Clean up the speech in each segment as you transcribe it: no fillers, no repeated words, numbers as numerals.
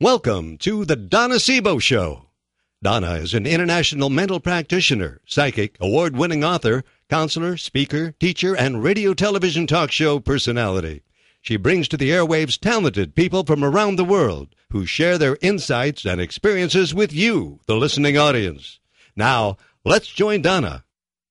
Welcome to the Donna Sebo Show. Donna is an international mental practitioner, psychic, award-winning author, counselor, speaker, teacher, and radio television talk show personality. She brings to the airwaves talented people from around the world who share their insights and experiences with you, the listening audience. Now, let's join Donna.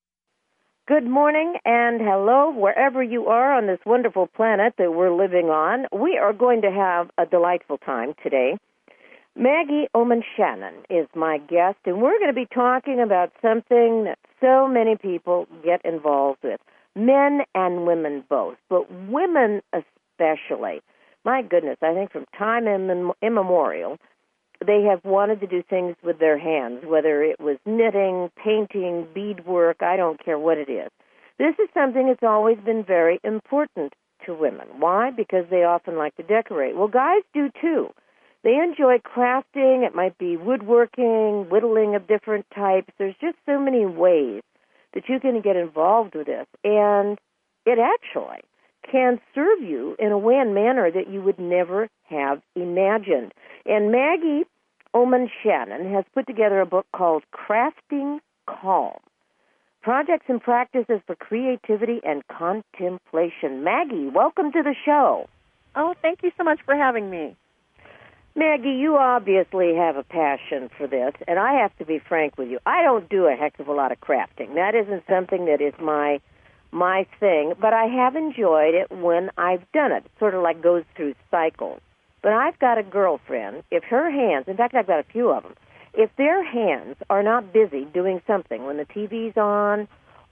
Good morning and hello, wherever you are on this wonderful planet that we're living on. We are going to have a delightful time today. Maggie Oman Shannon is my guest, and we're going to be talking about something that so many people get involved with, men and women both, but women especially. My goodness, I think from time immemorial, they have wanted to do things with their hands, whether it was knitting, painting, beadwork, I don't care what it is. This is something that's always been very important to women. Why? Because they often like to decorate. Well, guys do too. They enjoy crafting. It might be woodworking, whittling of different types. There's just so many ways that you can get involved with this. And it actually can serve you in a way and manner that you would never have imagined. And Maggie Oman Shannon has put together a book called Crafting Calm, Projects and Practices for Creativity and Contemplation. Maggie, welcome to the show. Oh, thank you so much for having me. Maggie, you obviously have a passion for this, and I have to be frank with you. I don't do a heck of a lot of crafting. That isn't something that is my thing, but I have enjoyed it when I've done it. It sort of like goes through cycles. But I've got a girlfriend, if her hands, in fact, I've got a few of them, if their hands are not busy doing something when the TV's on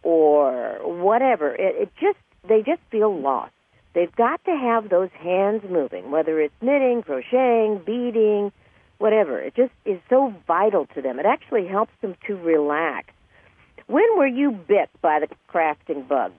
or whatever, they just feel lost. They've got to have those hands moving, whether it's knitting, crocheting, beading, whatever. It just is so vital to them. It actually helps them to relax. When were you bit by the crafting bug?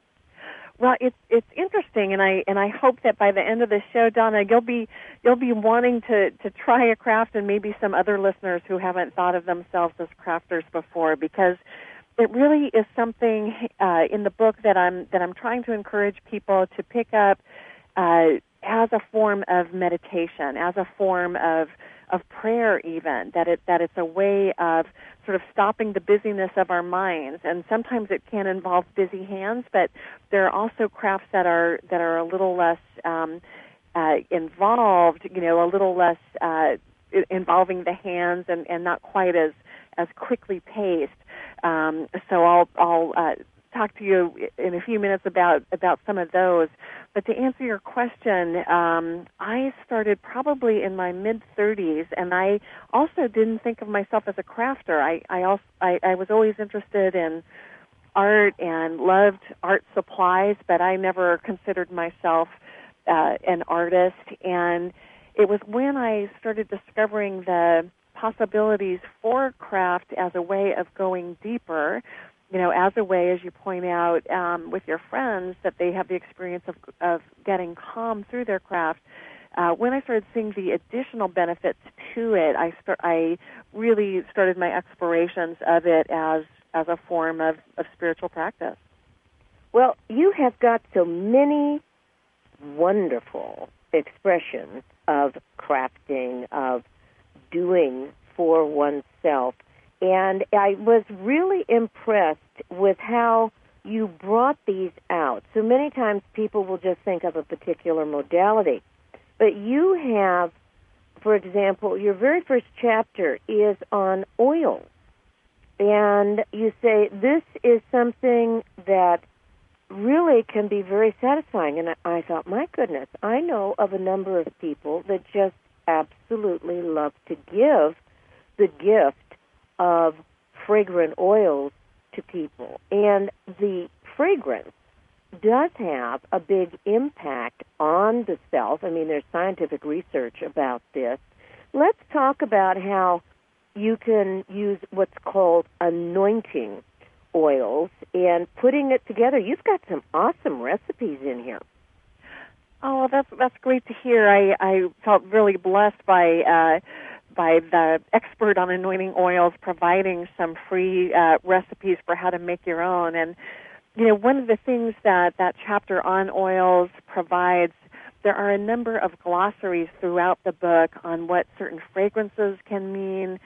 Well, it's interesting, and I hope that by the end of the show, Donna, you'll be wanting to try a craft, and maybe some other listeners who haven't thought of themselves as crafters before, because it really is something in the book that I'm trying to encourage people to pick up as a form of meditation, as a form of prayer, even that it's a way of sort of stopping the busyness of our minds. And sometimes it can involve busy hands, but there are also crafts that are a little less involved, a little less involving the hands and not quite as quickly paced. So I'll talk to you in a few minutes about some of those. But to answer your question, I started probably in my mid-30s, and I also didn't think of myself as a crafter. I was always interested in art and loved art supplies, but I never considered myself an artist. And it was when I started discovering the possibilities for craft as a way of going deeper, as a way, as you point out, with your friends, that they have the experience of getting calm through their craft. When I started seeing the additional benefits to it, I really started my explorations of it as a form of spiritual practice. Well, you have got so many wonderful expressions of crafting, of doing for oneself. And I was really impressed with how you brought these out. So many times people will just think of a particular modality. But you have, for example, your very first chapter is on oils. And you say this is something that really can be very satisfying. And I thought, my goodness, I know of a number of people that just absolutely love to give the gift of fragrant oils to people. And the fragrance does have a big impact on the self. I mean, there's scientific research about this. Let's talk about how you can use what's called anointing oils and putting it together. You've got some awesome recipes in here. Oh, well, that's great to hear. I felt really blessed by the expert on anointing oils providing some free recipes for how to make your own. And, one of the things that chapter on oils provides there are a number of glossaries throughout the book on what certain fragrances can mean,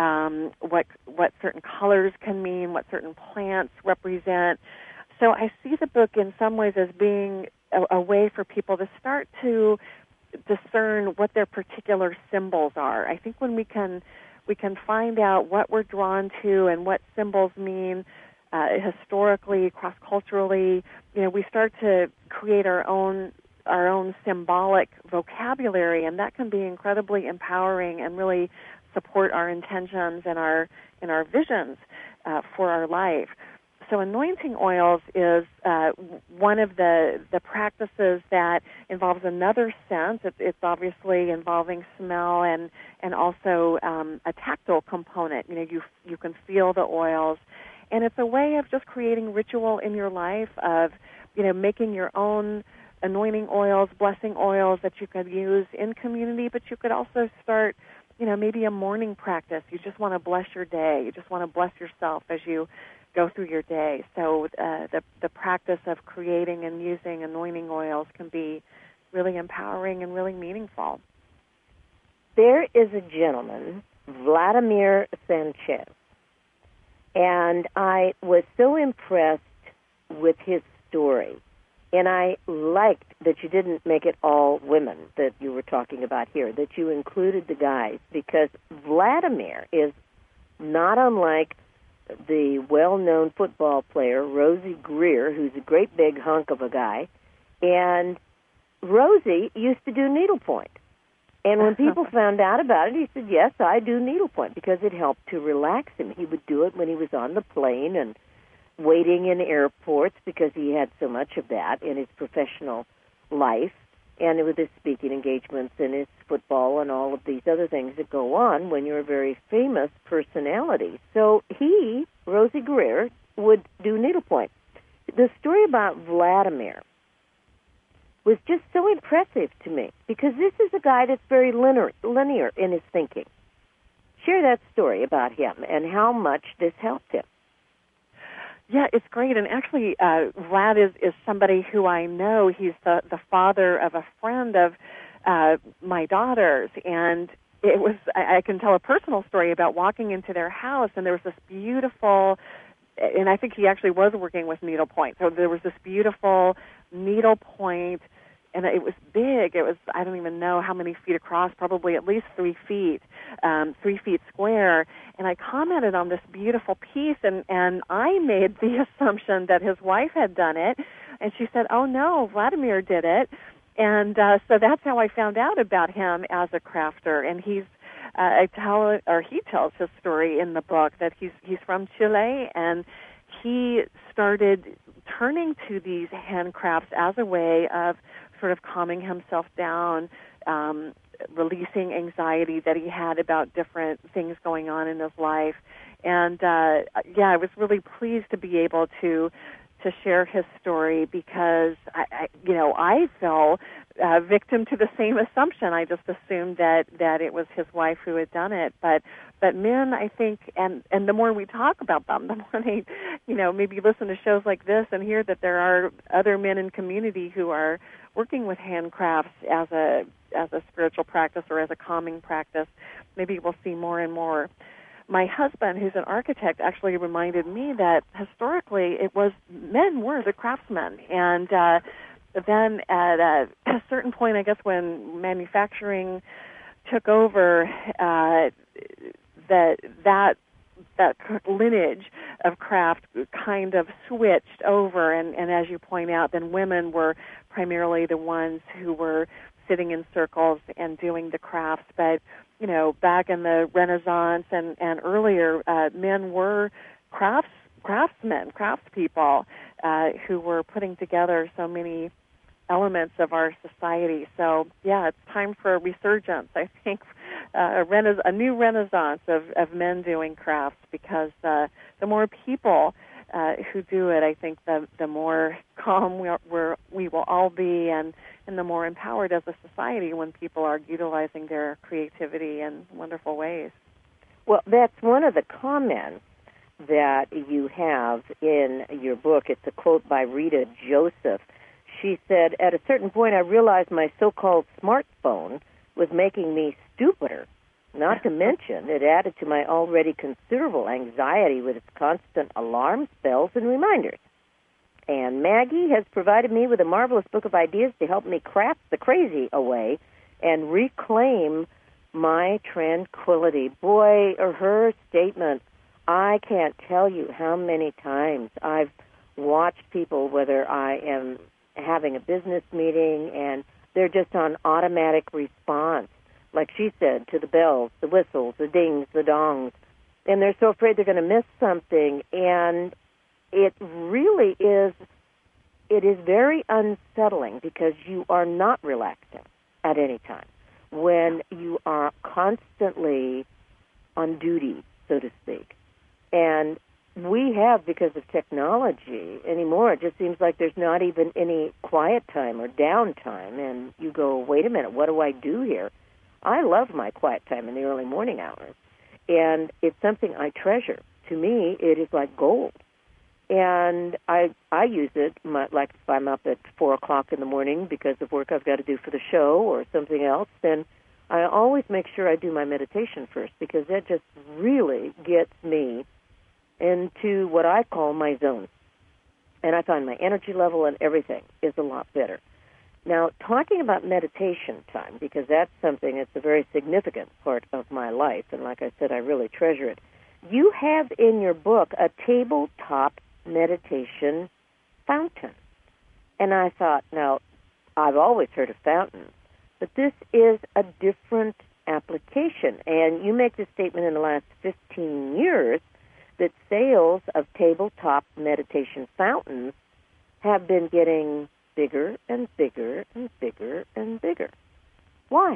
what certain colors can mean, what certain plants represent. So I see the book in some ways as being a way for people to start to discern what their particular symbols are. I think when we can find out what we're drawn to and what symbols mean historically, cross-culturally, we start to create our own symbolic vocabulary, and that can be incredibly empowering and really support our intentions and our visions for our life. So anointing oils is one of the practices that involves another sense. It's obviously involving smell and also a tactile component. You can feel the oils, and it's a way of just creating ritual in your life of making your own anointing oils, blessing oils that you could use in community, but you could also start maybe a morning practice. You just want to bless your day. You just want to bless yourself as you go through your day. So the practice of creating and using anointing oils can be really empowering and really meaningful. There is a gentleman, Vladimir Sanchez, and I was so impressed with his story. And I liked that you didn't make it all women that you were talking about here, that you included the guys, because Vladimir is not unlike the well-known football player, Rosie Greer, who's a great big hunk of a guy. And Rosie used to do needlepoint. And when people found out about it, he said, yes, I do needlepoint, because it helped to relax him. He would do it when he was on the plane and waiting in airports, because he had so much of that in his professional life and with his speaking engagements and his football and all of these other things that go on when you're a very famous personality. So he, Rosie Greer, would do needlepoint. The story about Vladimir was just so impressive to me, because this is a guy that's very linear in his thinking. Share that story about him and how much this helped him. Yeah, it's great. And actually, Vlad is somebody who I know. He's the father of a friend of my daughter's. And it was, I can tell a personal story about walking into their house, and there was this beautiful, and I think he actually was working with needlepoint. So there was this beautiful needlepoint, and it was big. It was, I don't even know how many feet across, probably at least 3 feet, 3 feet square. And I commented on this beautiful piece, and I made the assumption that his wife had done it. And she said, oh, no, Vladimir did it. And so that's how I found out about him as a crafter. And he tells his story in the book, that he's from Chile, and he started turning to these handcrafts as a way of sort of calming himself down, releasing anxiety that he had about different things going on in his life. And I was really pleased to be able to share his story, because I fell victim to the same assumption. I just assumed that it was his wife who had done it. But men, I think, and the more we talk about them, the more they, maybe listen to shows like this and hear that there are other men in community who are working with handcrafts as a spiritual practice or as a calming practice, maybe we'll see more and more. My husband, who's an architect, actually reminded me that historically men were the craftsmen. And then at a certain point, I guess when manufacturing took over, that lineage of craft kind of switched over. And as you point out, then women were primarily the ones who were sitting in circles and doing the crafts. But back in the Renaissance and earlier, men were craftsmen, craftspeople, who were putting together so many elements of our society. So, yeah, it's time for a resurgence, I think, a new renaissance of men doing crafts, because the more people who do it, I think the more calm we will all be, and the more empowered as a society when people are utilizing their creativity in wonderful ways. Well, that's one of the comments that you have in your book. It's a quote by Rita Joseph. she said, at a certain point I realized my so-called smartphone was making me stupider. Not to mention, it added to my already considerable anxiety with its constant alarms, bells, and reminders. And Maggie has provided me with a marvelous book of ideas to help me craft the crazy away and reclaim my tranquility. Boy, her statement, I can't tell you how many times I've watched people, whether I am having a business meeting and they're just on automatic response, like she said, to the bells, the whistles, the dings, the dongs, and they're so afraid they're going to miss something. And it really is, it is very unsettling because you are not relaxing at any time when you are constantly on duty, so to speak. And we have, because of technology anymore, it just seems like there's not even any quiet time or downtime. And you go, wait a minute, what do I do here? I love my quiet time in the early morning hours, and it's something I treasure. To me, it is like gold. And I use it, like if I'm up at 4 o'clock in the morning because of work I've got to do for the show or something else, then I always make sure I do my meditation first, because that just really gets me into what I call my zone. And I find my energy level and everything is a lot better. Now, talking about meditation time, because that's something that's a very significant part of my life, and like I said, I really treasure it. You have in your book a tabletop meditation fountain. And I thought, now, I've always heard of fountains, but this is a different application. And you make the statement in the last 15 years that sales of tabletop meditation fountains have been getting bigger and bigger and bigger and bigger. Why?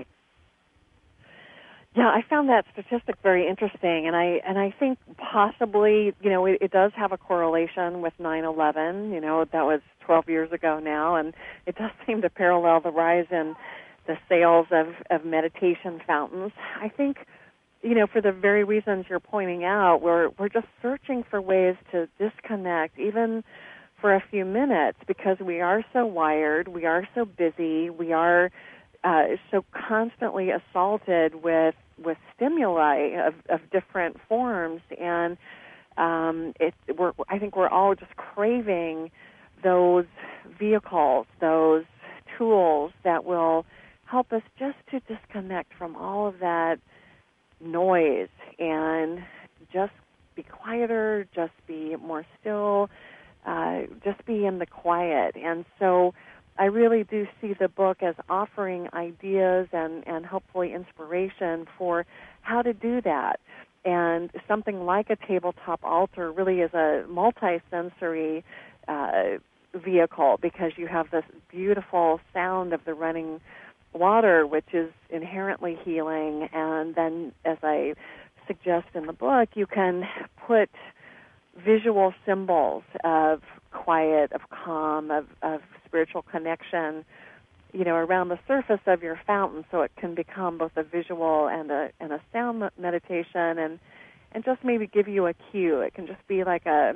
Yeah, I found that statistic very interesting, and I think possibly, it does have a correlation with 9/11. That was 12 years ago now, and it does seem to parallel the rise in the sales of meditation fountains. I think, for the very reasons you're pointing out, we're just searching for ways to disconnect, even for a few minutes, because we are so wired, we are so busy, we are so constantly assaulted with stimuli of different forms, and I think we're all just craving those vehicles, those tools that will help us just to disconnect from all of that noise and just be quieter, just be more still, just be in the quiet. And so I really do see the book as offering ideas and hopefully inspiration for how to do that. And something like a tabletop altar really is a multi-sensory vehicle, because you have this beautiful sound of the running water, which is inherently healing. And then, as I suggest in the book, you can put visual symbols of quiet, of calm, of spiritual connection, around the surface of your fountain, so it can become both a visual and a sound meditation, and just maybe give you a cue. It can just be like a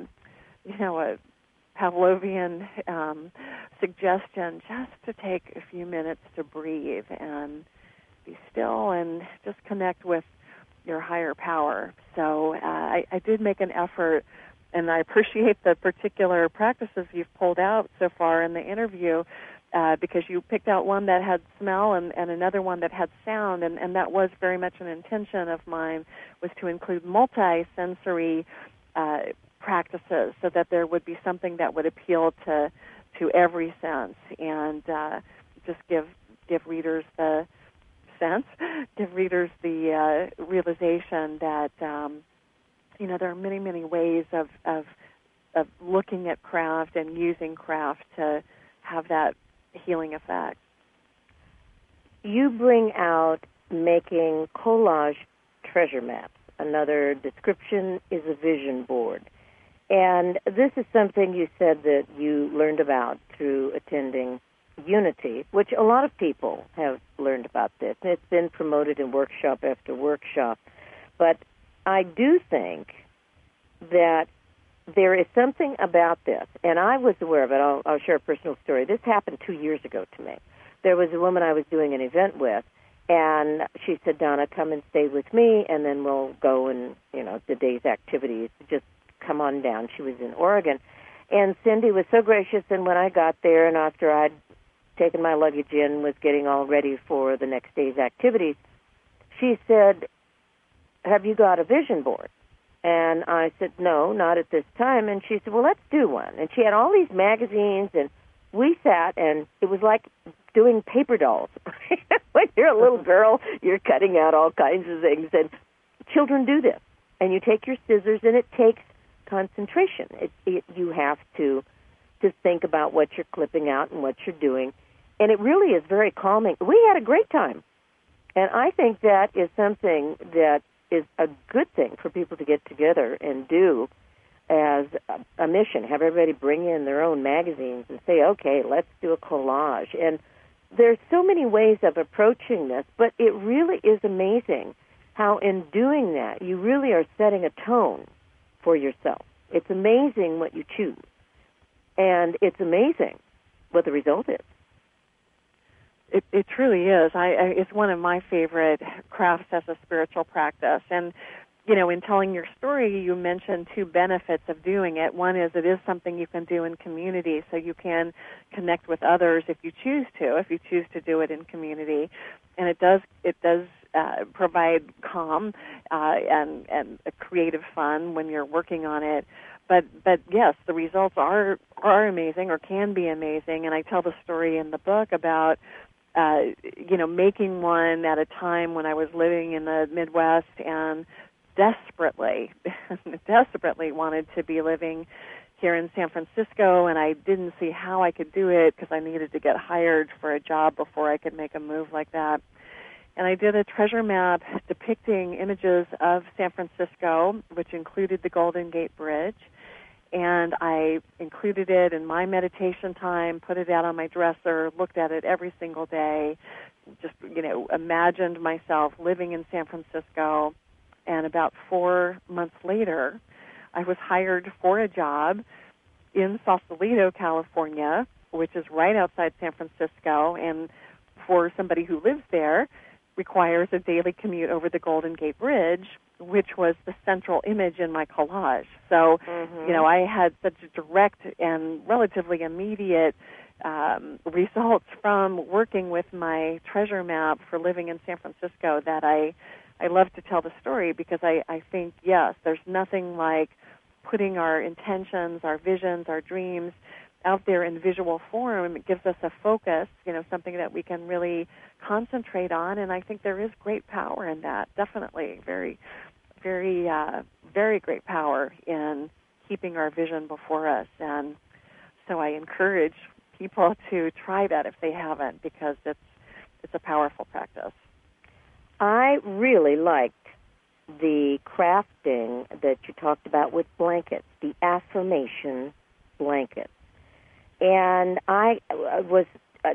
Pavlovian suggestion, just to take a few minutes to breathe and be still and just connect with your higher power. So I did make an effort, and I appreciate the particular practices you've pulled out so far in the interview, because you picked out one that had smell and another one that had sound, and that was very much an intention of mine, was to include multi-sensory practices, so that there would be something that would appeal to every sense, and just give readers the sense, give readers the realization that there are many, many ways of looking at craft and using craft to have that healing effect. You bring out making collage treasure maps. Another description is a vision board. And this is something you said that you learned about through attending Unity, which a lot of people have learned about this. And it's been promoted in workshop after workshop. But I do think that there is something about this, and I was aware of it. I'll share a personal story. This happened 2 years ago to me. There was a woman I was doing an event with, and she said, Donna, come and stay with me, and then we'll go and, the day's activities. Just come on down. She was in Oregon. And Cindy was so gracious, and when I got there, and after I'd taken my luggage in, was getting all ready for the next day's activities, she said, have you got a vision board? And I said, no, not at this time. And she said, well, let's do one. And she had all these magazines, and we sat, and it was like doing paper dolls. When you're a little girl, you're cutting out all kinds of things. And children do this. And you take your scissors, and it takes concentration. You have to think about what you're clipping out and what you're doing. And it really is very calming. We had a great time. And I think that is something that is a good thing for people to get together and do as a mission. Have everybody bring in their own magazines and say, okay, let's do a collage. And there's so many ways of approaching this, but it really is amazing how in doing that you really are setting a tone for yourself. It's amazing what you choose. And it's amazing what the result is. It truly is. It's one of my favorite crafts as a spiritual practice. And, in telling your story, you mentioned two benefits of doing it. One is it is something you can do in community, so you can connect with others if you choose to do it in community. And it does provide calm and a creative fun when you're working on it. But yes, the results are amazing or can be amazing. And I tell the story in the book about making one at a time when I was living in the Midwest and desperately wanted to be living here in San Francisco, and I didn't see how I could do it because I needed to get hired for a job before I could make a move like that. And I did a treasure map depicting images of San Francisco, which included the Golden Gate Bridge. And I included it in my meditation time, put it out on my dresser, looked at it every single day, just, imagined myself living in San Francisco. And about 4 months later, I was hired for a job in Sausalito, California, which is right outside San Francisco. And for somebody who lives there, requires a daily commute over the Golden Gate Bridge, which was the central image in my collage. So, I had such direct and relatively immediate results from working with my treasure map for living in San Francisco that I love to tell the story because I think, yes, there's nothing like putting our intentions, our visions, our dreams out there in visual form. It gives us a focus, something that we can really concentrate on, and I think there is great power in that, definitely. Very, very, very great power in keeping our vision before us. And so I encourage people to try that if they haven't, because it's a powerful practice. I really liked the crafting that you talked about with blankets, the affirmation blankets. And I was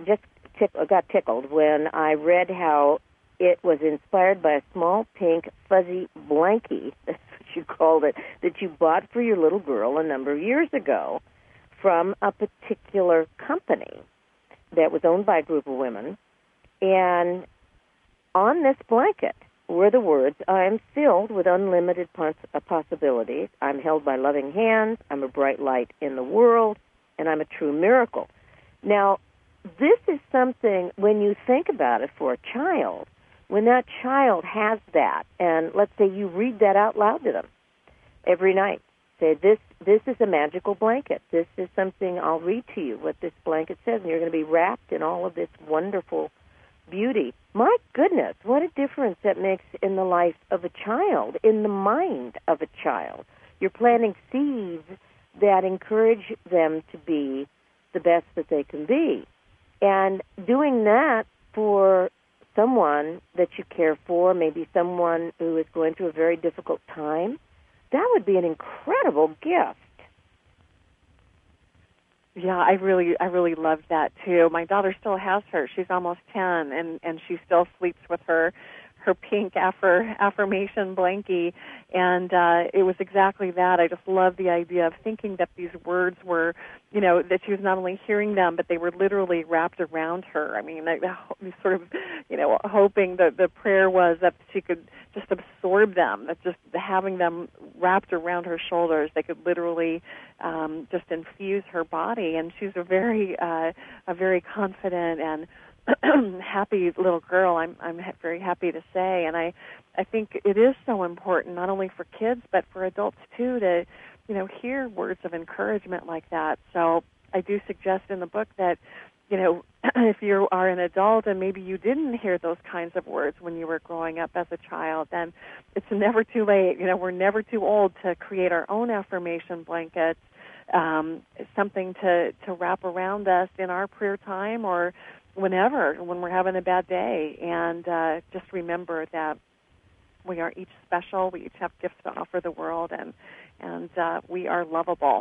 got tickled when I read how it was inspired by a small pink fuzzy blankie, that's what you called it, that you bought for your little girl a number of years ago from a particular company that was owned by a group of women. And on this blanket were the words, I am filled with unlimited possibilities. I'm held by loving hands. I'm a bright light in the world. And I'm a true miracle. Now, this is something, when you think about it for a child, when that child has that, and let's say you read that out loud to them every night. Say, this is a magical blanket. This is something I'll read to you, what this blanket says, and you're going to be wrapped in all of this wonderful beauty. My goodness, what a difference that makes in the life of a child, in the mind of a child. You're planting seeds that encourage them to be the best that they can be. And doing that for someone that you care for, maybe someone who is going through a very difficult time, that would be an incredible gift. Yeah, I really loved that too. My daughter still has her. She's almost 10, and she still sleeps with her her pink affirmation blankie, and it was exactly that. I just love the idea of thinking that these words were, that she was not only hearing them, but they were literally wrapped around her. I mean, sort of, hoping that the prayer was that she could just absorb them, that just having them wrapped around her shoulders, they could literally just infuse her body. And she's a very confident and happy little girl, I'm very happy to say. And I think it is so important, not only for kids, but for adults too, to, hear words of encouragement like that. So I do suggest in the book that, if you are an adult and maybe you didn't hear those kinds of words when you were growing up as a child, then it's never too late. We're never too old to create our own affirmation blankets, something to wrap around us in our prayer time or when we're having a bad day, and just remember that we are each special. We each have gifts to offer the world, and we are lovable.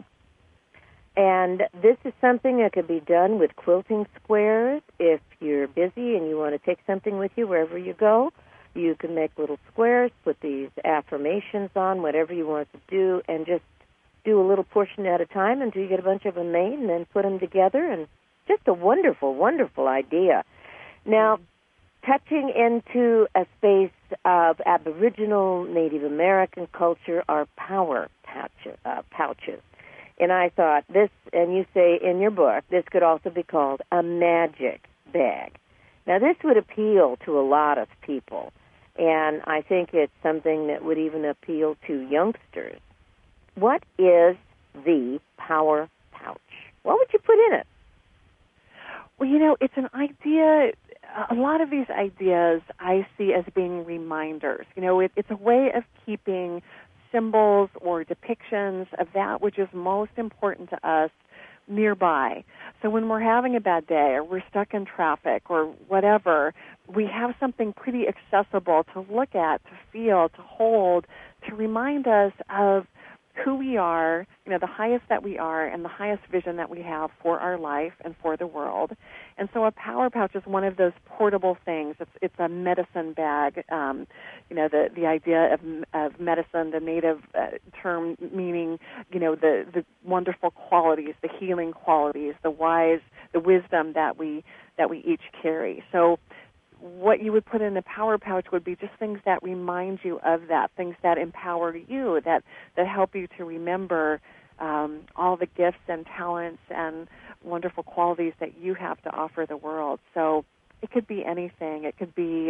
And this is something that could be done with quilting squares. If you're busy and you want to take something with you wherever you go, you can make little squares, put these affirmations on, whatever you want to do, and just do a little portion at a time until you get a bunch of them made, and then put them together, and just a wonderful, wonderful idea. Now, touching into a space of Aboriginal, Native American culture are power pouches. And I thought this, and you say in your book, this could also be called a magic bag. Now, this would appeal to a lot of people, and I think it's something that would even appeal to youngsters. What is the power pouch? What would you put in it? Well, it's an idea. A lot of these ideas I see as being reminders. It's a way of keeping symbols or depictions of that which is most important to us nearby. So when we're having a bad day or we're stuck in traffic or whatever, we have something pretty accessible to look at, to feel, to hold, to remind us of who we are, the highest that we are and the highest vision that we have for our life and for the world. And so a power pouch is one of those portable things. It's a medicine bag. The idea of medicine, the native term meaning, the wonderful qualities, the healing qualities, the wisdom that we each carry. So what you would put in a power pouch would be just things that remind you of that, things that empower you, that help you to remember all the gifts and talents and wonderful qualities that you have to offer the world. So it could be anything. It could be,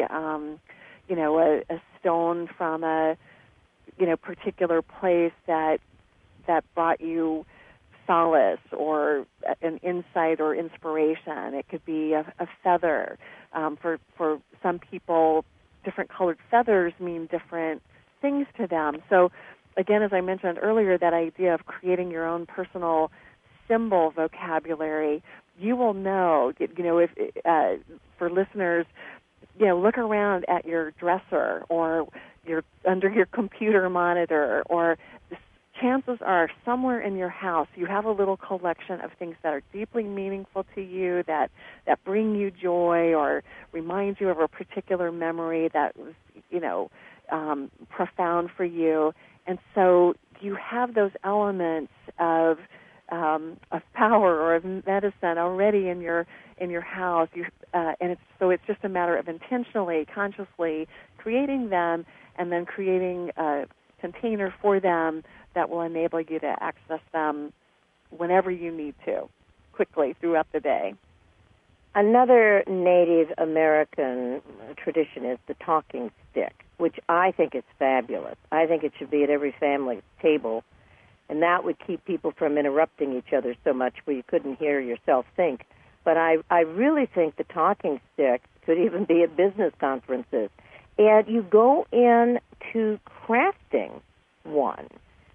a stone from a, particular place that brought you solace or an insight or inspiration. It could be a feather. For some people, different colored feathers mean different things to them. So, again, as I mentioned earlier, that idea of creating your own personal symbol vocabulary, you will know, if for listeners, look around at your dresser or under your computer monitor, or chances are somewhere in your house you have a little collection of things that are deeply meaningful to you, that bring you joy or remind you of a particular memory that was, profound for you. And so you have those elements of power or of medicine already in your house. And it's just a matter of intentionally, consciously creating them, and then creating a container for them that will enable you to access them whenever you need to, quickly throughout the day. Another Native American tradition is the talking stick, which I think is fabulous. I think it should be at every family table, and that would keep people from interrupting each other so much where you couldn't hear yourself think. But I really think the talking stick could even be at business conferences. And you go into crafting one.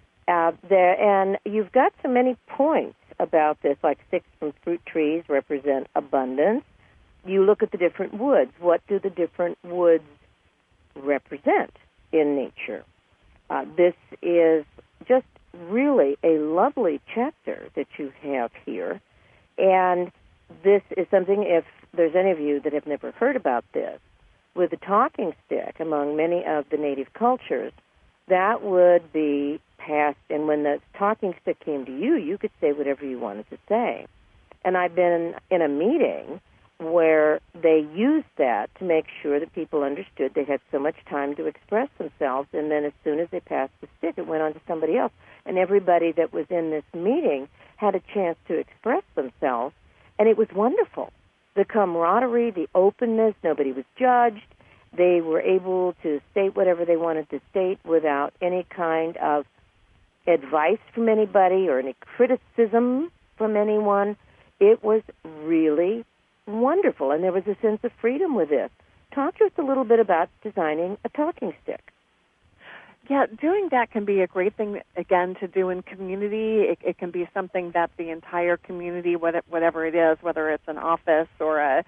And you've got so many points about this, like 6 from fruit trees represent abundance. You look at the different woods. What do the different woods represent in nature? This is just really a lovely chapter that you have here. And this is something, if there's any of you that have never heard about this, with the talking stick among many of the native cultures, that would be passed, and when the talking stick came to you, you could say whatever you wanted to say. And I've been in a meeting where they used that to make sure that people understood they had so much time to express themselves, and then as soon as they passed the stick, it went on to somebody else. And everybody that was in this meeting had a chance to express themselves, and it was wonderful. The camaraderie, the openness, nobody was judged. They were able to state whatever they wanted to state without any kind of advice from anybody or any criticism from anyone. It was really wonderful, and there was a sense of freedom with this. Talk to us a little bit about designing a talking stick. Yeah, doing that can be a great thing, again, to do in community. It can be something that the entire community, whatever it is, whether it's an office or a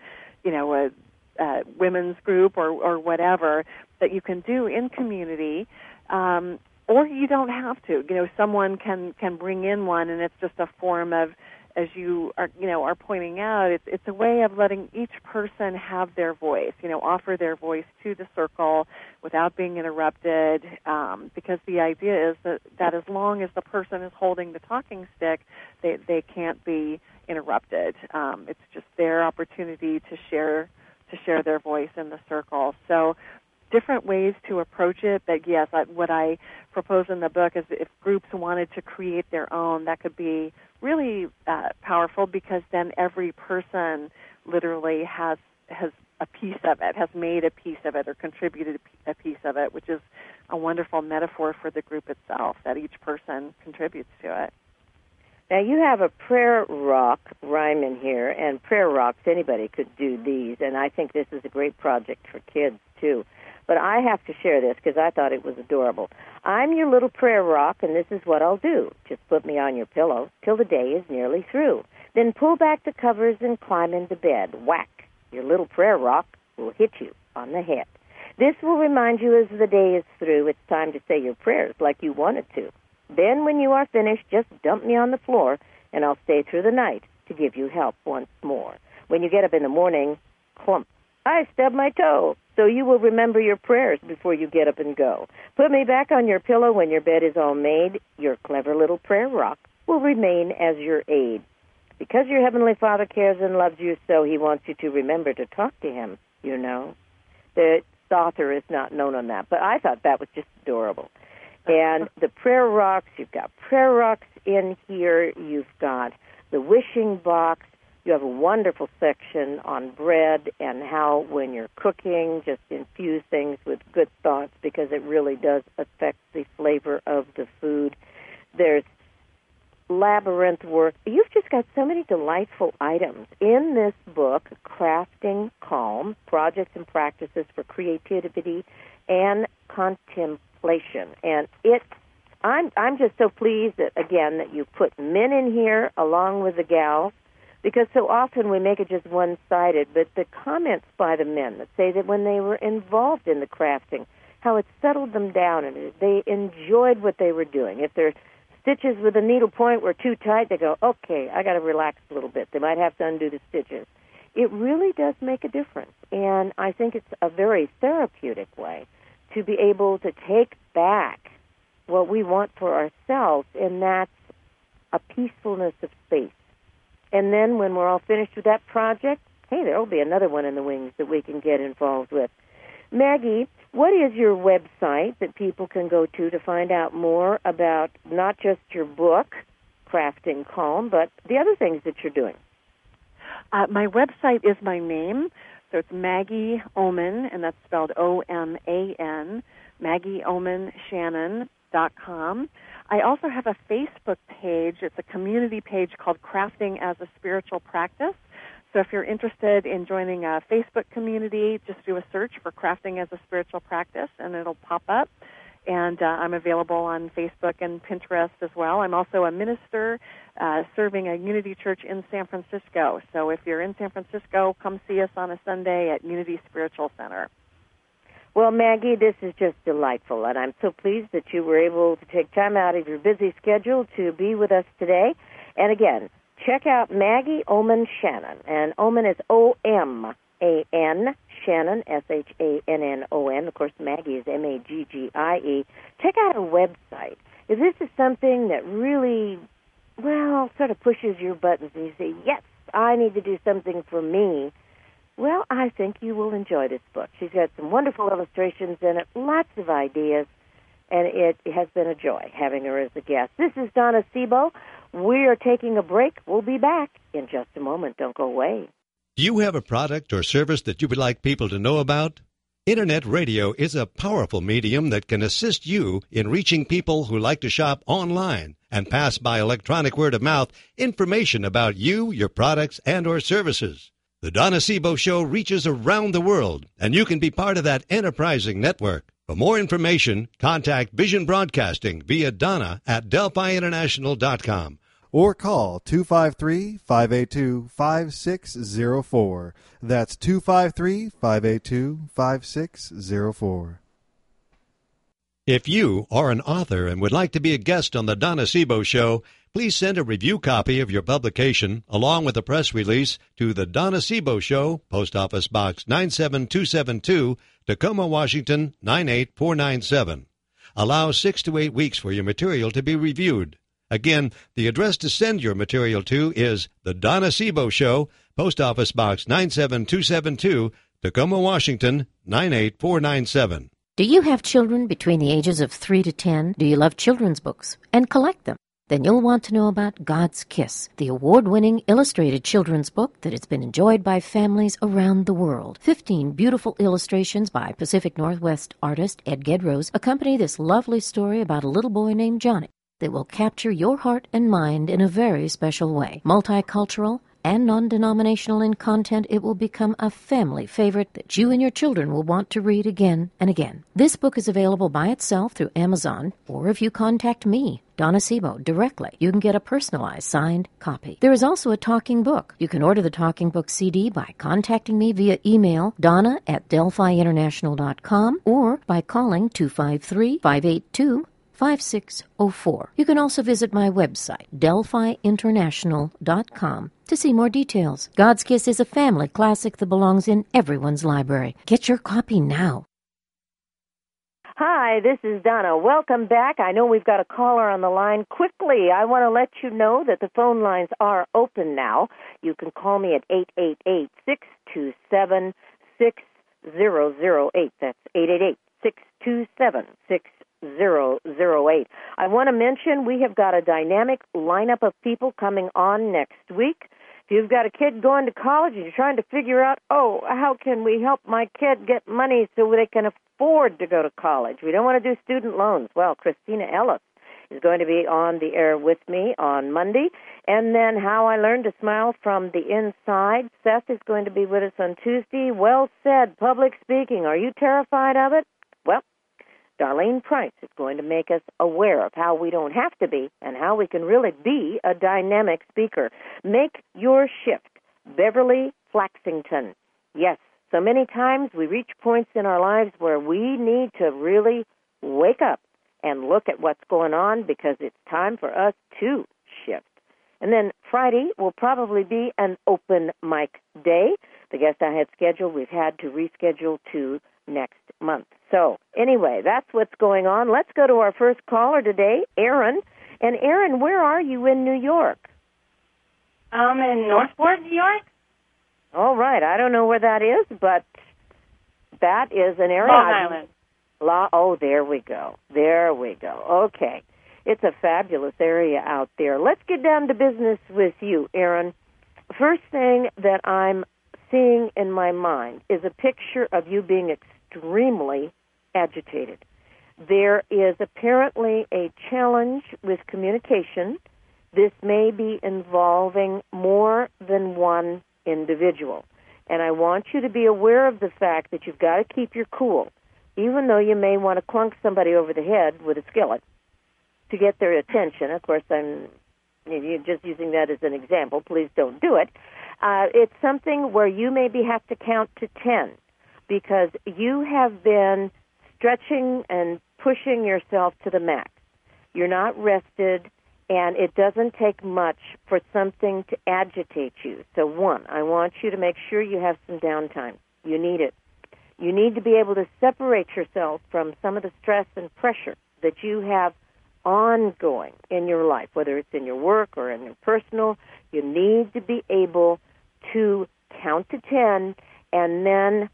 women's group or whatever, that you can do in community. Or you don't have to. Someone can bring in one, and it's just a form of, as you are pointing out, it's a way of letting each person have their voice, offer their voice to the circle without being interrupted, because the idea is that as long as the person is holding the talking stick, they can't be interrupted. It's just their opportunity to share their voice in the circle. So different ways to approach it, but yes, what I propose in the book is if groups wanted to create their own, that could be really powerful, because then every person literally has a piece of it, has made a piece of it or contributed a piece of it, which is a wonderful metaphor for the group itself, that each person contributes to it. Now, you have a prayer rock rhyme in here, and prayer rocks, anybody could do these, and I think this is a great project for kids, too. But I have to share this because I thought it was adorable. I'm your little prayer rock, and this is what I'll do. Just put me on your pillow till the day is nearly through. Then pull back the covers and climb into bed. Whack! Your little prayer rock will hit you on the head. This will remind you as the day is through, it's time to say your prayers like you wanted to. Then when you are finished, just dump me on the floor, and I'll stay through the night to give you help once more. When you get up in the morning, clump, I stubbed my toe. So you will remember your prayers before you get up and go. Put me back on your pillow when your bed is all made. Your clever little prayer rock will remain as your aid. Because your Heavenly Father cares and loves you so, He wants you to remember to talk to Him, The author is not known on that, but I thought that was just adorable. And the prayer rocks, you've got prayer rocks in here. You've got the wishing box. You have a wonderful section on bread and how, when you're cooking, just infuse things with good thoughts, because it really does affect the flavor of the food. There's labyrinth work. You've just got so many delightful items in this book, Crafting Calm, Projects and Practices for Creativity and Contemplation. And I'm just so pleased that, again, that you put men in here along with the gals, because so often we make it just one-sided, but the comments by the men that say that when they were involved in the crafting, how it settled them down and they enjoyed what they were doing. If their stitches with a needle point were too tight, they go, okay, I got to relax a little bit. They might have to undo the stitches. It really does make a difference, and I think it's a very therapeutic way to be able to take back what we want for ourselves, and that's a peacefulness of space. And then when we're all finished with that project, hey, there will be another one in the wings that we can get involved with. Maggie, what is your website that people can go to find out more about not just your book, Crafting Calm, but the other things that you're doing? My website is my name, so it's Maggie Oman, and that's spelled O-M-A-N, MaggieOmanShannon.com. I also have a Facebook page. It's a community page called Crafting as a Spiritual Practice. So if you're interested in joining a Facebook community, just do a search for Crafting as a Spiritual Practice, and it'll pop up. And I'm available on Facebook and Pinterest as well. I'm also a minister serving a Unity Church in San Francisco. So if you're in San Francisco, come see us on a Sunday at Unity Spiritual Center. Well, Maggie, this is just delightful, and I'm so pleased that you were able to take time out of your busy schedule to be with us today. And again, check out Maggie Oman Shannon, and Oman is O-M, Shannon, Shannon. Of course, Maggie is Maggie. Check out her website. If this is something that really, well, sort of pushes your buttons and you say, yes, I need to do something for me, well, I think you will enjoy this book. She's got some wonderful illustrations in it, lots of ideas, and it has been a joy having her as a guest. This is Donna Sebo. We are taking a break. We'll be back in just a moment. Don't go away. Do you have a product or service that you would like people to know about? Internet radio is a powerful medium that can assist you in reaching people who like to shop online and pass by electronic word of mouth information about you, your products, and or services. The Donna Sebo Show reaches around the world, and you can be part of that enterprising network. For more information, contact Vision Broadcasting via Donna at DelphiInternational.com. Or call 253-582-5604. That's 253-582-5604. If you are an author and would like to be a guest on the Donna Sebo Show, please send a review copy of your publication along with a press release to the Donna Sebo Show, Post Office Box 97272, Tacoma, Washington 98497. Allow 6 to 8 weeks for your material to be reviewed. Again, the address to send your material to is the Donna Sebo Show, Post Office Box 97272, Tacoma, Washington 98497. Do you have children between the ages of 3 to 10? Do you love children's books and collect them? Then you'll want to know about God's Kiss, the award-winning illustrated children's book that has been enjoyed by families around the world. 15 beautiful illustrations by Pacific Northwest artist Ed Gedrose accompany this lovely story about a little boy named Johnny that will capture your heart and mind in a very special way. Multicultural and non-denominational in content, it will become a family favorite that you and your children will want to read again and again. This book is available by itself through Amazon, or if you contact me, Donna Sebo, directly, you can get a personalized signed copy. There is also a talking book. You can order the talking book CD by contacting me via email, donna@DelphiInternational.com, or by calling 253-582-5604. You can also visit my website, DelphiInternational.com, to see more details. God's Kiss is a family classic that belongs in everyone's library. Get your copy now. Hi, this is Donna. Welcome back. I know we've got a caller on the line. Quickly, I want to let you know that the phone lines are open now. You can call me at 888-627-6008. That's 888-627-6008. I want to mention we have got a dynamic lineup of people coming on next week. If you've got a kid going to college and you're trying to figure out, how can we help my kid get money so they can afford to go to college? We don't want to do student loans. Well, Christina Ellis is going to be on the air with me on Monday. And then How I Learned to Smile from the Inside. Seth is going to be with us on Tuesday. Well said, public speaking. Are you terrified of it? Well, Darlene Price is going to make us aware of how we don't have to be and how we can really be a dynamic speaker. Make your shift. Beverly Flaxington. Yes, so many times we reach points in our lives where we need to really wake up and look at what's going on because it's time for us to shift. And then Friday will probably be an open mic day. The guest I had scheduled, we've had to reschedule to next month. So anyway, that's what's going on. Let's go to our first caller today, Aaron. And Aaron, where are you in New York? I'm in Northport, New York. All right. I don't know where that is, but that is an area. Long Island. Oh, there we go. There we go. Okay. It's a fabulous area out there. Let's get down to business with you, Aaron. First thing that I'm seeing in my mind is a picture of you being extremely agitated. There is apparently a challenge with communication. This may be involving more than one individual. And I want you to be aware of the fact that you've got to keep your cool, even though you may want to clunk somebody over the head with a skillet to get their attention. Of course, I'm just using that as an example. Please don't do it. It's something where you maybe have to count to 10 because you have been stretching and pushing yourself to the max. You're not rested, And it doesn't take much for something to agitate you. So, one, I want you to make sure you have some downtime. You need it. You need to be able to separate yourself from some of the stress and pressure that you have ongoing in your life, whether it's in your work or in your personal. You need to be able to count to 10 and then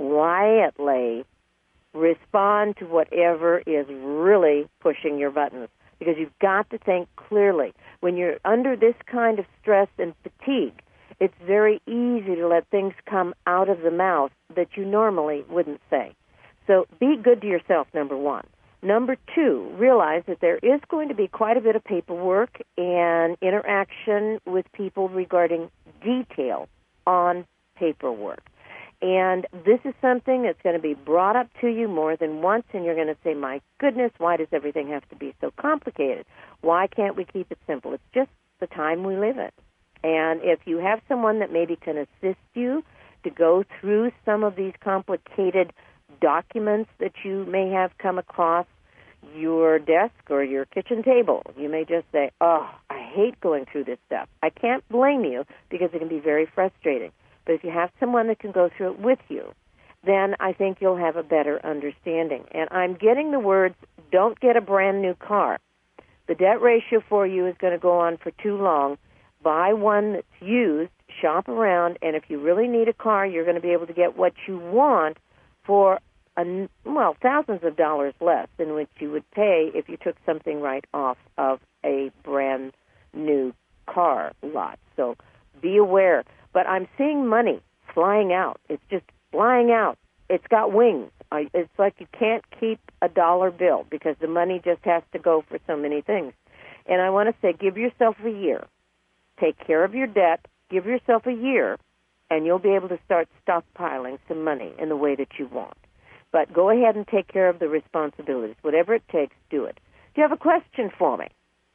quietly respond to whatever is really pushing your buttons, because you've got to think clearly. When you're under this kind of stress and fatigue, it's very easy to let things come out of the mouth that you normally wouldn't say. So be good to yourself, number one. Number two, realize that there is going to be quite a bit of paperwork and interaction with people regarding detail on paperwork. And this is something that's going to be brought up to you more than once, and you're going to say, my goodness, why does everything have to be so complicated? Why can't we keep it simple? It's just the time we live in. And if you have someone that maybe can assist you to go through some of these complicated documents that you may have come across your desk or your kitchen table, you may just say, oh, I hate going through this stuff. I can't blame you, because it can be very frustrating. But if you have someone that can go through it with you, then I think you'll have a better understanding. And I'm getting the words, don't get a brand new car. The debt ratio for you is going to go on for too long. Buy one that's used, shop around, and if you really need a car, you're going to be able to get what you want for, thousands of dollars less than what you would pay if you took something right off of a brand new car lot. So be aware. But I'm seeing money flying out. It's just flying out. It's got wings. It's like you can't keep a dollar bill, because the money just has to go for so many things. And I want to say, give yourself a year. Take care of your debt. Give yourself a year, and you'll be able to start stockpiling some money in the way that you want. But go ahead and take care of the responsibilities. Whatever it takes, do it. Do you have a question for me?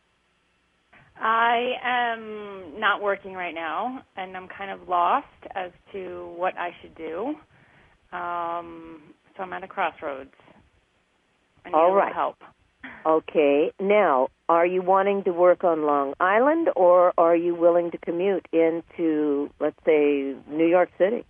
I am not working right now, and I'm kind of lost as to what I should do. So I'm at a crossroads. I need All a little right. help. Okay. Now, are you wanting to work on Long Island, or are you willing to commute into, let's say, New York City?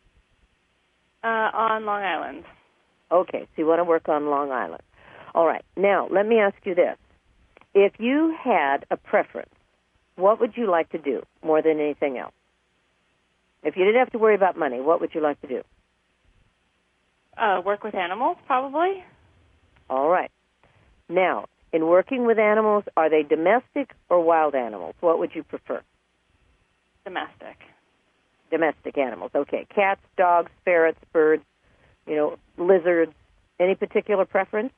On Long Island. Okay, so you want to work on Long Island. All right. Now, let me ask you this. If you had a preference, what would you like to do more than anything else? If you didn't have to worry about money, what would you like to do? Work with animals, probably. All right. Now, in working with animals, are they domestic or wild animals? What would you prefer? Domestic. Domestic animals. Okay. Cats, dogs, ferrets, birds, lizards. Any particular preference?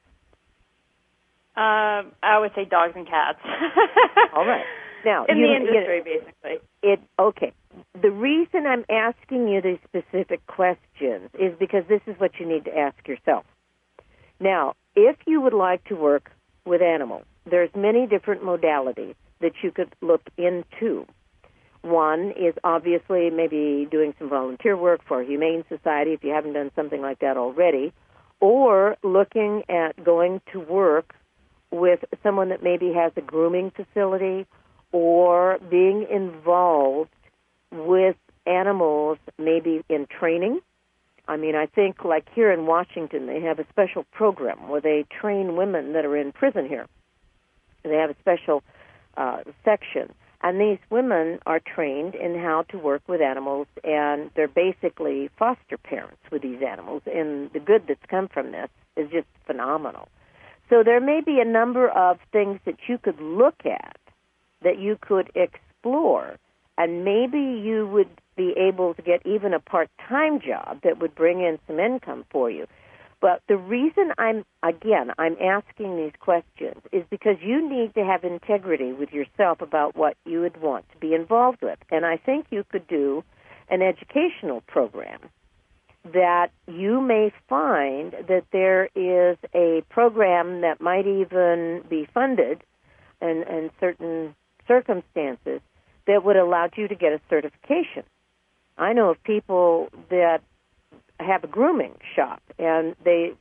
I would say dogs and cats. All right. Now, in the industry, basically. Okay. The reason I'm asking you these specific questions is because this is what you need to ask yourself. Now, if you would like to work with animals, there's many different modalities that you could look into. One is obviously maybe doing some volunteer work for a humane society if you haven't done something like that already, or looking at going to work with someone that maybe has a grooming facility, or being involved with animals maybe in training. I mean, I think like here in Washington, they have a special program where they train women that are in prison here. They have a special section. And these women are trained in how to work with animals, and they're basically foster parents with these animals. And the good that's come from this is just phenomenal. So there may be a number of things that you could look at, that you could explore, and maybe you would be able to get even a part-time job that would bring in some income for you. But the reason I'm asking these questions is because you need to have integrity with yourself about what you would want to be involved with. And I think you could do an educational program that you may find that there is a program that might even be funded in certain circumstances that would allow you to get a certification. I know of people that have a grooming shop, and they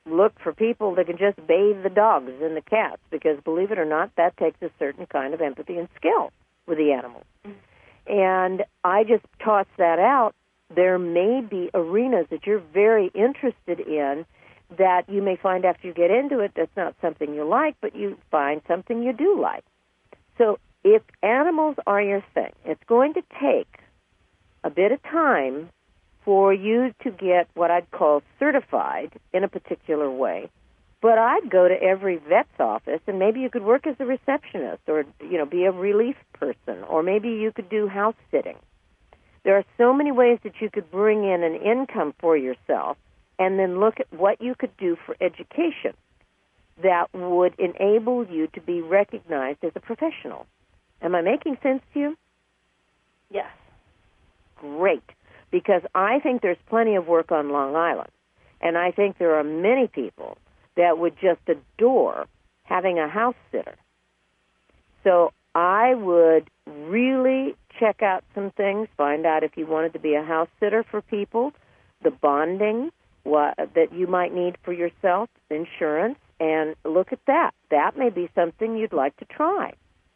look for people that can just bathe the dogs and the cats, because believe it or not, that takes a certain kind of empathy and skill with the animals. And I just toss that out. There may be arenas that you're very interested in that you may find after you get into it that's not something you like, but you find something you do like. So if animals are your thing, it's going to take a bit of time for you to get what I'd call certified in a particular way. But I'd go to every vet's office, and maybe you could work as a receptionist or, be a relief person, or maybe you could do house sitting. There are so many ways that you could bring in an income for yourself and then look at what you could do for education that would enable you to be recognized as a professional. Am I making sense to you? Yes. Great. Because I think there's plenty of work on Long Island, and I think there are many people that would just adore having a house sitter. So I would really check out some things, find out if you wanted to be a house sitter for people, the bonding that you might need for yourself, insurance, and look at that. That may be something you'd like to try.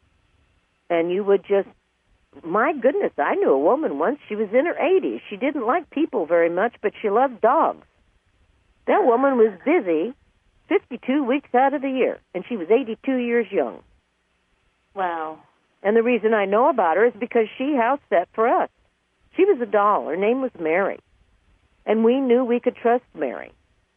And you would just, my goodness, I knew a woman once, she was in her 80s. She didn't like people very much, but she loved dogs. That woman was busy 52 weeks out of the year, and she was 82 years young. Wow. And the reason I know about her is because she house sat for us. She was a doll. Her name was Mary. And we knew we could trust Mary.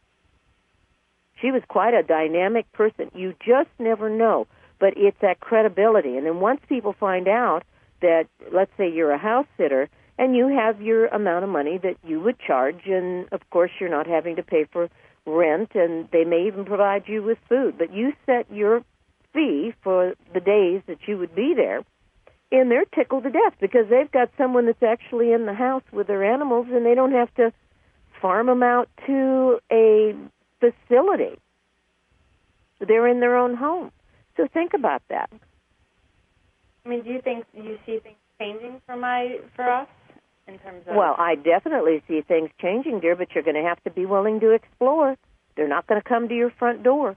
She was quite a dynamic person. You just never know. But it's that credibility. And then once people find out that, let's say you're a house sitter, and you have your amount of money that you would charge, and of course you're not having to pay for rent, and they may even provide you with food. But you set your fee for the days that you would be there, and they're tickled to death because they've got someone that's actually in the house with their animals, and they don't have to farm them out to a facility. They're in their own home. So think about that. I mean, do you see things changing for us in terms of? Well, I definitely see things changing, dear, but you're going to have to be willing to explore. They're not going to come to your front door.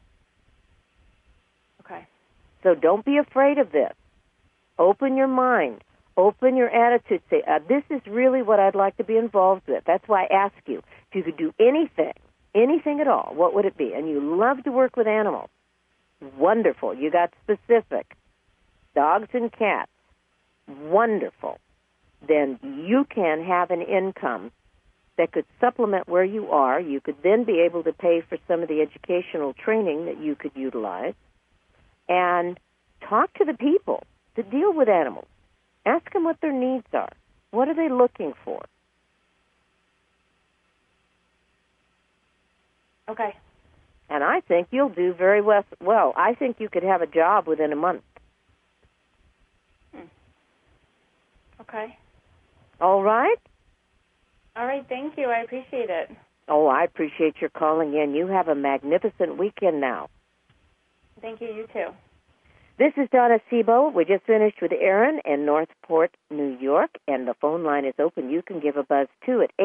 Okay. So don't be afraid of this. Open your mind. Open your attitude. Say, this is really what I'd like to be involved with. That's why I ask you, if you could do anything at all, what would it be? And you love to work with animals. Wonderful. You got specific. Dogs and cats. Wonderful. Then you can have an income that could supplement where you are. You could then be able to pay for some of the educational training that you could utilize. And talk to the people that deal with animals. Ask them what their needs are. What are they looking for? Okay. And I think you'll do very well. I think you could have a job within a month. Okay. All right? All right, thank you. I appreciate it. Oh, I appreciate your calling in. You have a magnificent weekend now. Thank you, you too. This is Donna Sebo. We just finished with Aaron in Northport, New York, and the phone line is open. You can give a buzz, too, at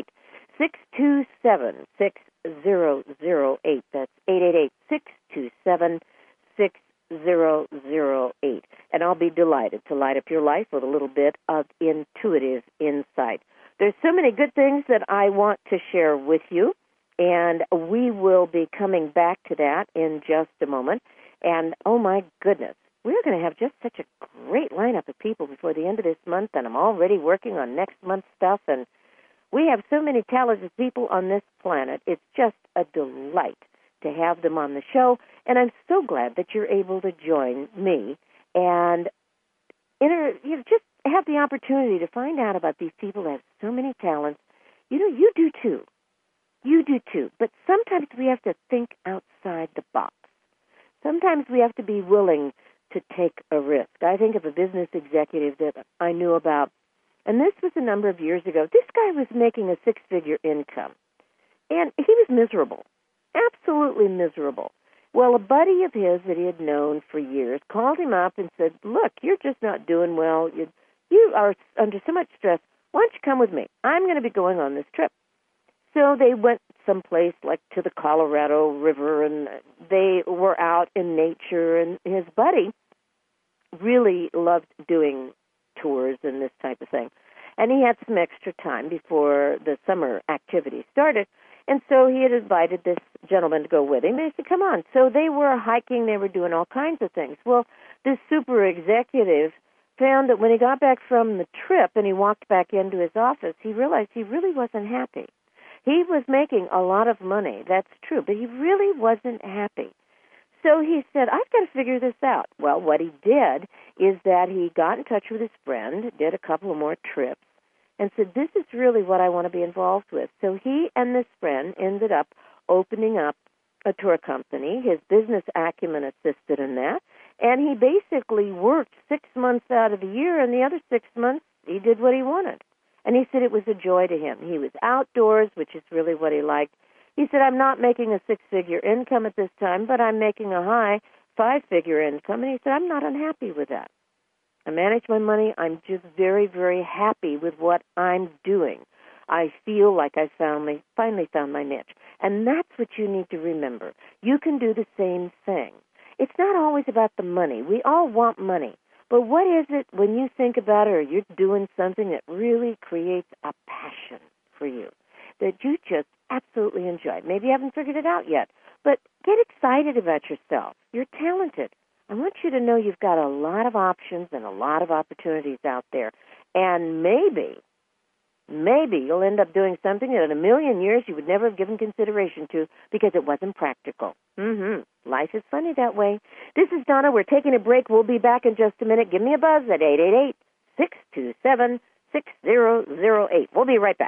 888-627-6008. That's 888-627-6008. And I'll be delighted to light up your life with a little bit of intuitive insight. There's so many good things that I want to share with you, and we will be coming back to that in just a moment. And, oh, my goodness, we're going to have just such a great lineup of people before the end of this month, and I'm already working on next month's stuff, and we have so many talented people on this planet. It's just a delight to have them on the show, and I'm so glad that you're able to join me and just have the opportunity to find out about these people that have so many talents. You know, you do too. You do too. But sometimes we have to think outside the box. Sometimes we have to be willing to take a risk. I think of a business executive that I knew about, and this was a number of years ago. This guy was making a six-figure income, and he was miserable, absolutely miserable. Well, a buddy of his that he had known for years called him up and said, look, you're just not doing well. You are under so much stress. Why don't you come with me? I'm going to be going on this trip. so they went someplace like to the Colorado River, and they were out in nature, and his buddy really loved doing tours and this type of thing. And he had some extra time before the summer activities started, and so he had invited this gentleman to go with him. They said, come on. So they were hiking. They were doing all kinds of things. Well, this super executive found that when he got back from the trip and he walked back into his office, he realized he really wasn't happy. He was making a lot of money, that's true, but he really wasn't happy. So he said, I've got to figure this out. Well, what he did is that he got in touch with his friend, did a couple of more trips, and said, this is really what I want to be involved with. So he and this friend ended up opening up a tour company. His business acumen assisted in that, and he basically worked 6 months out of the year, and the other 6 months he did what he wanted. And he said it was a joy to him. He was outdoors, which is really what he liked. He said, I'm not making a 6-figure income at this time, but I'm making a high 5-figure income. And he said, I'm not unhappy with that. I manage my money. I'm just very, very happy with what I'm doing. I feel like I finally found my niche. And that's what you need to remember. You can do the same thing. It's not always about the money. We all want money. But what is it when you think about it or you're doing something that really creates a passion for you, that you just absolutely enjoy? Maybe you haven't figured it out yet, but get excited about yourself. You're talented. I want you to know you've got a lot of options and a lot of opportunities out there. And maybe you'll end up doing something that in a million years you would never have given consideration to because it wasn't practical. Life is funny that way. This is Donna. We're taking a break. We'll be back in just a minute. Give me a buzz at 888-627-6008. We'll be right back.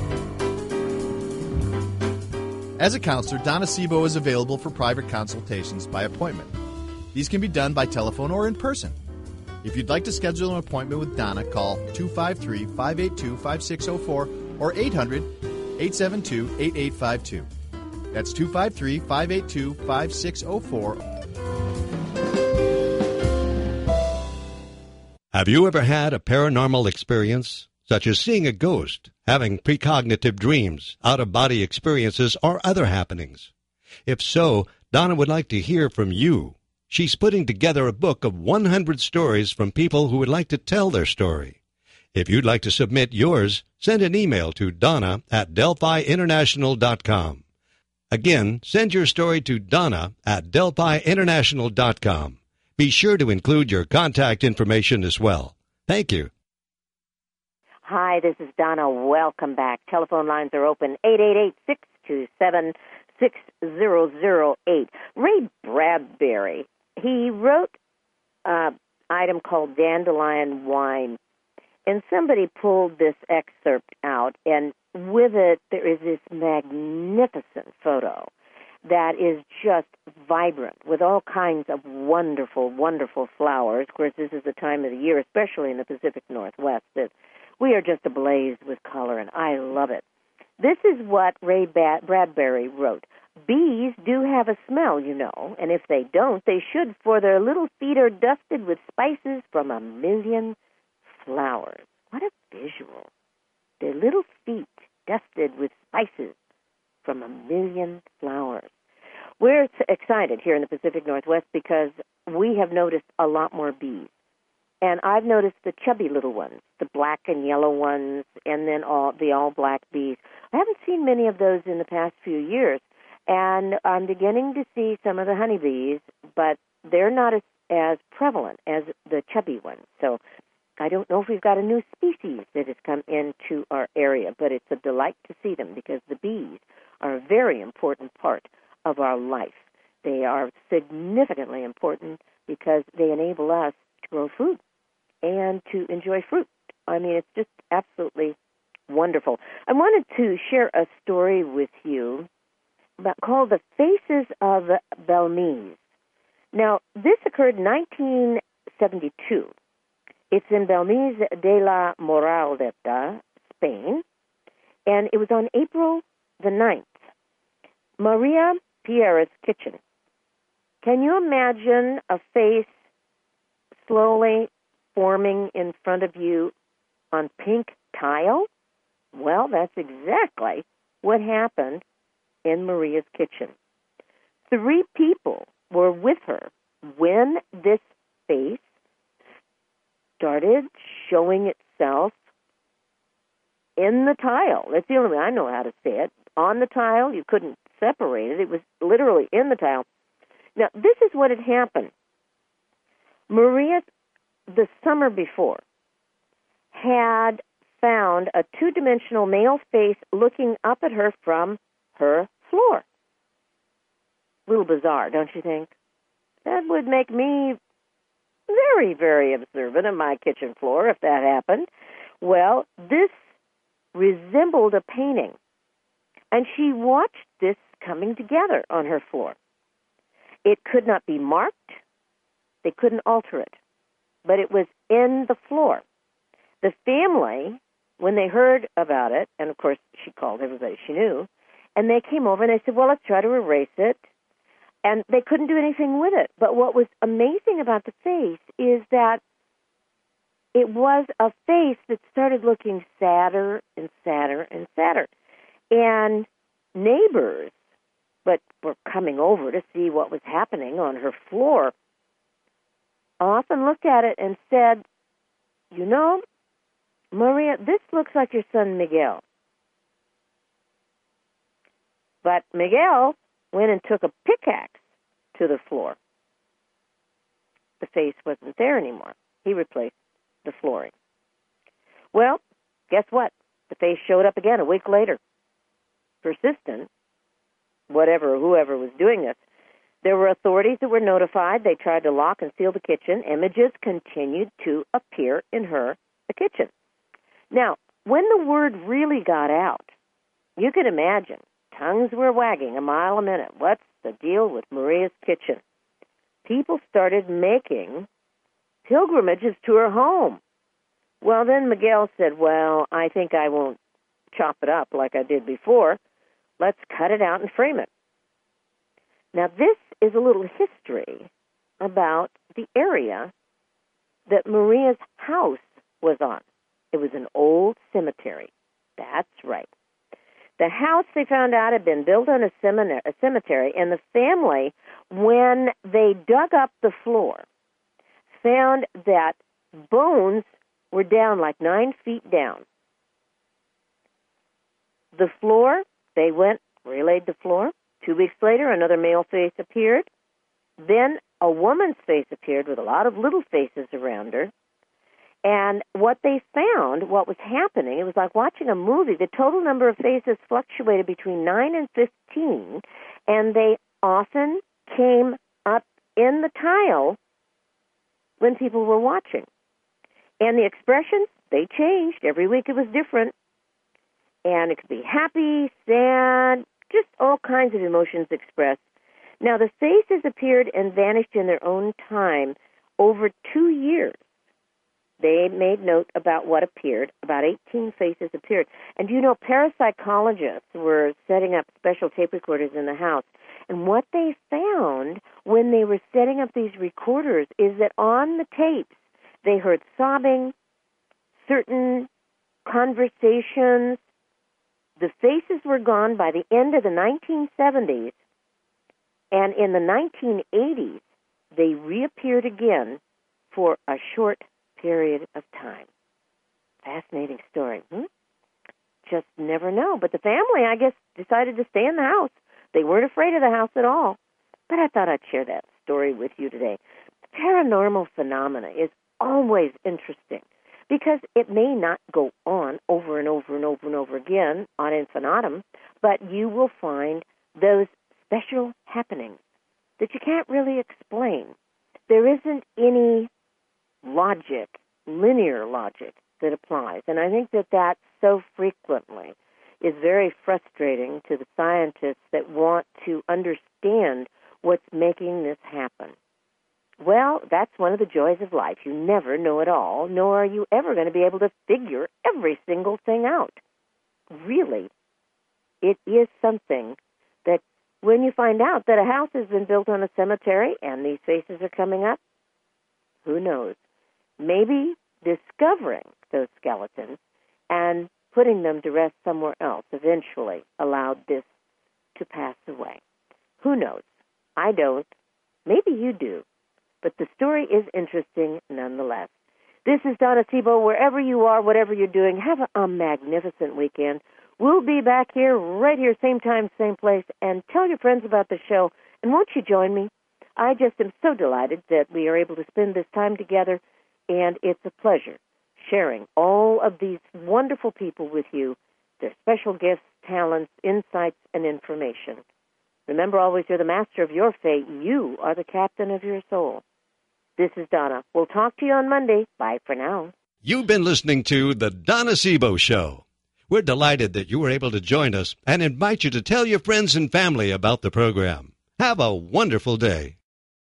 As a counselor, Donna Sebo is available for private consultations by appointment. These can be done by telephone or in person. If you'd like to schedule an appointment with Donna, call 253-582-5604 or 800-872-8852. That's 253-582-5604. Have you ever had a paranormal experience, such as seeing a ghost, having precognitive dreams, out-of-body experiences, or other happenings? If so, Donna would like to hear from you. She's putting together a book of 100 stories from people who would like to tell their story. If you'd like to submit yours, send an email to Donna at DelphiInternational.com. Again, send your story to Donna at DelphiInternational.com. Be sure to include your contact information as well. Thank you. Hi, this is Donna. Welcome back. Telephone lines are open, 888-627-6008. Ray Bradbury, he wrote an item called Dandelion Wine, and somebody pulled this excerpt out, and with it there is this magnificent photo that is just vibrant with all kinds of wonderful, wonderful flowers. Of course, this is the time of the year, especially in the Pacific Northwest, that we are just ablaze with color, and I love it. This is what Ray Bradbury wrote. Bees do have a smell, you know, and if they don't, they should, for their little feet are dusted with spices from 1,000,000 flowers. What a visual. Their little feet dusted with spices from 1,000,000 flowers. We're excited here in the Pacific Northwest because we have noticed a lot more bees. And I've noticed the chubby little ones, the black and yellow ones, and then the all-black bees. I haven't seen many of those in the past few years, and I'm beginning to see some of the honeybees, but they're not as prevalent as the chubby ones. So I don't know if we've got a new species that has come into our area, but it's a delight to see them because the bees are a very important part of our life. They are significantly important because they enable us to grow food and to enjoy fruit. I mean, it's just absolutely wonderful. I wanted to share a story with you called The Faces of Belmez. Now, this occurred in 1972. It's in Belmez de la Moraleda, Spain, and it was on April the 9th. Maria Pierra's kitchen. Can you imagine a face slowly forming in front of you on pink tile? Well, that's exactly what happened in Maria's kitchen. 3 people were with her when this face started showing itself in the tile. That's the only way I know how to say it. On the tile, you couldn't separate it. It was literally in the tile. Now, this is what had happened. Maria, the summer before, had found a 2-dimensional male face looking up at her from her floor. A little bizarre, don't you think? That would make me very, very observant of my kitchen floor if that happened. Well, this resembled a painting, and she watched this coming together on her floor. It could not be marked. They couldn't alter it, but it was in the floor. The family, when they heard about it, and of course she called everybody she knew, and they came over and they said, well, let's try to erase it. And they couldn't do anything with it. But what was amazing about the face is that it was a face that started looking sadder and sadder and sadder. And neighbors, but were coming over to see what was happening on her floor, often looked at it and said, you know, Maria, this looks like your son Miguel. But Miguel went and took a pickaxe to the floor. The face wasn't there anymore. He replaced the flooring. Well, guess what? The face showed up again a week later. Persistent, whoever was doing this. There were authorities that were notified. They tried to lock and seal the kitchen. Images continued to appear in the kitchen. Now, when the word really got out, you could imagine, tongues were wagging a mile a minute. What's the deal with Maria's kitchen? People started making pilgrimages to her home. Well, then Miguel said, well, I think I won't chop it up like I did before. Let's cut it out and frame it. Now, this is a little history about the area that Maria's house was on. It was an old cemetery. That's right. The house, they found out, had been built on a cemetery, and the family, when they dug up the floor, found that bones were down like 9 feet down. The floor, they relayed the floor. 2 weeks later, another male face appeared. Then a woman's face appeared with a lot of little faces around her. And what they found, what was happening, it was like watching a movie. The total number of faces fluctuated between 9 and 15, and they often came up in the tile when people were watching. And the expressions, they changed. Every week it was different. And it could be happy, sad, just all kinds of emotions expressed. Now, the faces appeared and vanished in their own time over 2 years. They made note about what appeared. About 18 faces appeared. And parapsychologists were setting up special tape recorders in the house. And what they found when they were setting up these recorders is that on the tapes, they heard sobbing, certain conversations. The faces were gone by the end of the 1970s. And in the 1980s, they reappeared again for a short period of time. Fascinating story. Just never know. But the family, I guess, decided to stay in the house. They weren't afraid of the house at all. But I thought I'd share that story with you today. Paranormal phenomena is always interesting because it may not go on over and over and over and over again ad infinitum, but you will find those special happenings that you can't really explain. There isn't any linear logic that applies. And I think that so frequently is very frustrating to the scientists that want to understand what's making this happen. Well, that's one of the joys of life. You never know it all, nor are you ever going to be able to figure every single thing out. Really, it is something that when you find out that a house has been built on a cemetery and these faces are coming up, who knows? Maybe discovering those skeletons and putting them to rest somewhere else eventually allowed this to pass away. Who knows? I don't. Maybe you do. But the story is interesting nonetheless. This is Donna Sebo. Wherever you are, whatever you're doing, have a magnificent weekend. We'll be back here, right here, same time, same place, and tell your friends about the show. And won't you join me? I just am so delighted that we are able to spend this time together, and it's a pleasure sharing all of these wonderful people with you, their special gifts, talents, insights, and information. Remember always, you're the master of your fate. You are the captain of your soul. This is Donna. We'll talk to you on Monday. Bye for now. You've been listening to The Donna Sebo Show. We're delighted that you were able to join us and invite you to tell your friends and family about the program. Have a wonderful day.